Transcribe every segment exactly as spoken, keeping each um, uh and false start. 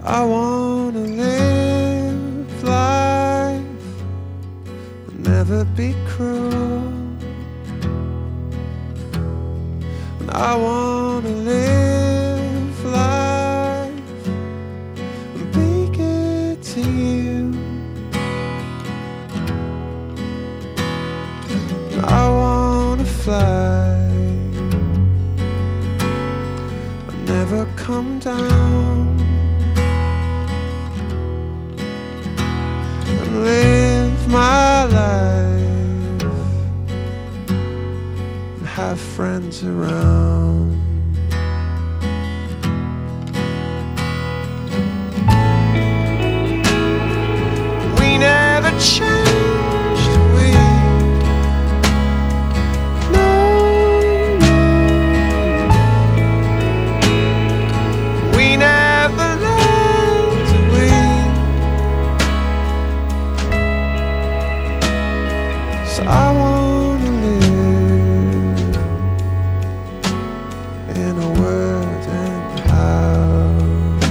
I wanna live life, never be cruel. And I wanna live life and be good to you. And I wanna fly, never come down, and live my life and have friends around. We never changed, we no, no. We never left, we so I wanna live in a wooden house.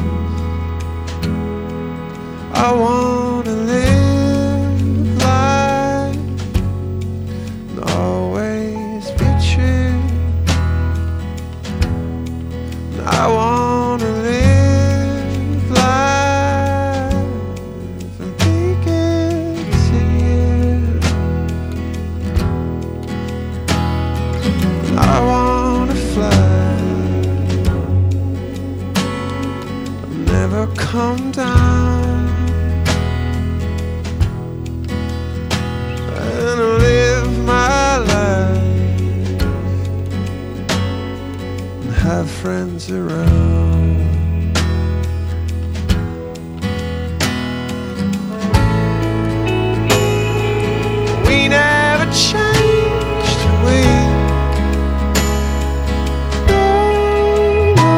I wanna live life and always be true. And I wanna live life and be good to you. And I wanna fly, never come down, and live my life and have friends around. We never changed, we no, no.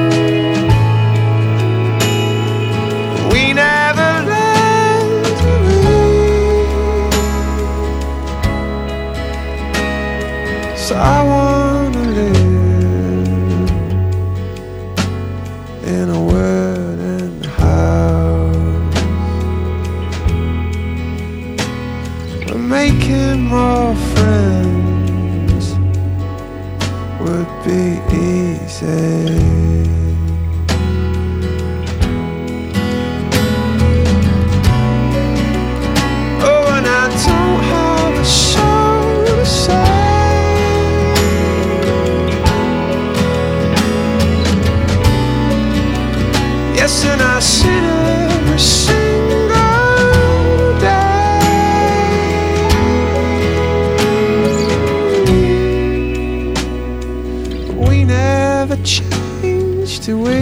We never left, we so I wanna live in a wooden house. We're making more friends would be easy. Oh, and I don't have a soul to say. Yes, and I sin every single day. We never changed, do we?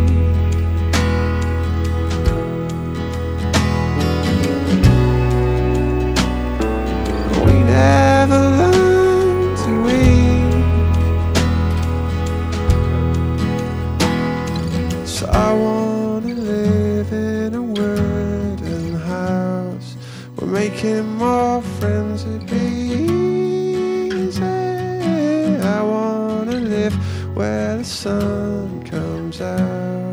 We never learned, do we? So I wanna live in a wooden house. We're making more friends, it'd be easy. I wanna live where the sun comes out.